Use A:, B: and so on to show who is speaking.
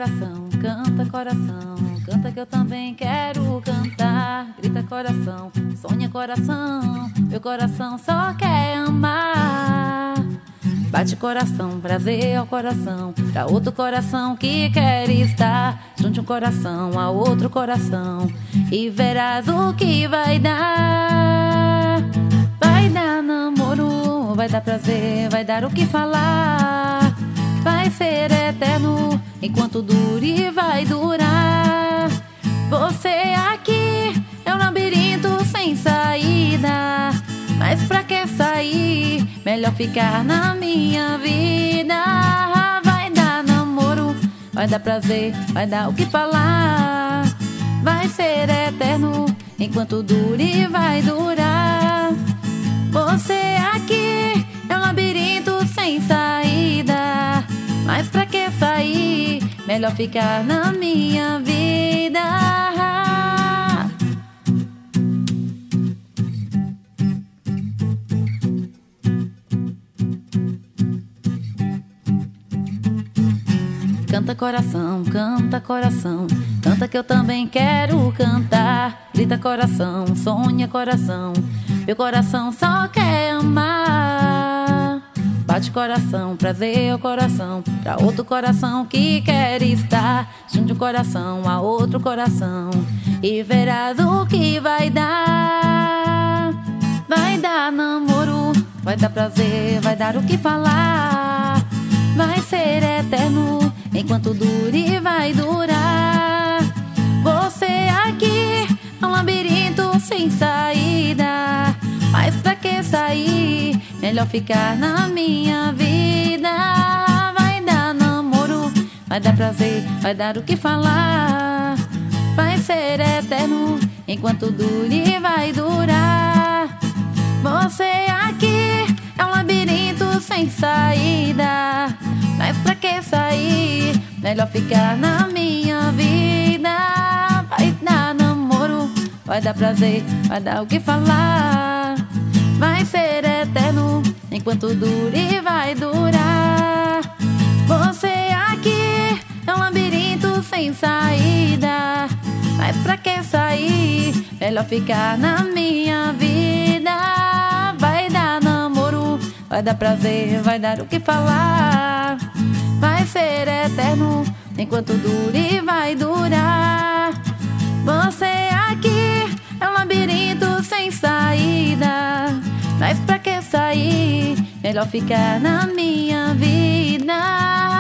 A: coração, canta que eu também quero cantar. Grita coração, sonha coração, meu coração só quer amar. Bate coração, prazer ao coração, pra outro coração que quer estar. Junte um coração a outro coração e verás o que vai dar. Vai dar namoro, vai dar prazer, vai dar o que falar. Vai ser eterno enquanto dure, vai durar. Você aqui é um labirinto sem saída, mas pra que sair? Melhor ficar na minha vida. Vai dar namoro, vai dar prazer, vai dar o que falar. Vai ser eterno enquanto dure, vai durar. Você aqui é um labirinto sem saída, mas pra que sair? Melhor ficar na minha vida. Canta coração, canta que eu também quero cantar. Grita coração, sonha coração, meu coração só quer amar. Bate coração, prazer ao coração, pra outro coração que quer estar. Junte um coração a outro coração e verás o que vai dar. Vai dar namoro, vai dar prazer, vai dar o que falar. Vai ser eterno enquanto dure, vai durar. Você aqui é um labirinto sem saída, mas pra que sair? Melhor ficar na minha vida. Vai dar namoro, vai dar prazer, vai dar o que falar. Vai ser eterno enquanto dure, vai durar. Você aqui é um labirinto sem saída, mas pra que sair? Melhor ficar na minha vida. Vai dar namoro, vai dar prazer, vai dar o que falar. Vai ser eterno enquanto dure, vai durar. Você aqui é um labirinto sem saída, mas pra que sair? Melhor ficar na minha vida. Vai dar namoro, vai dar prazer, vai dar o que falar. Vai ser eterno enquanto dure, vai durar. Você aqui é um labirinto sem saída, mas pra que sair? Melhor ficar na minha vida.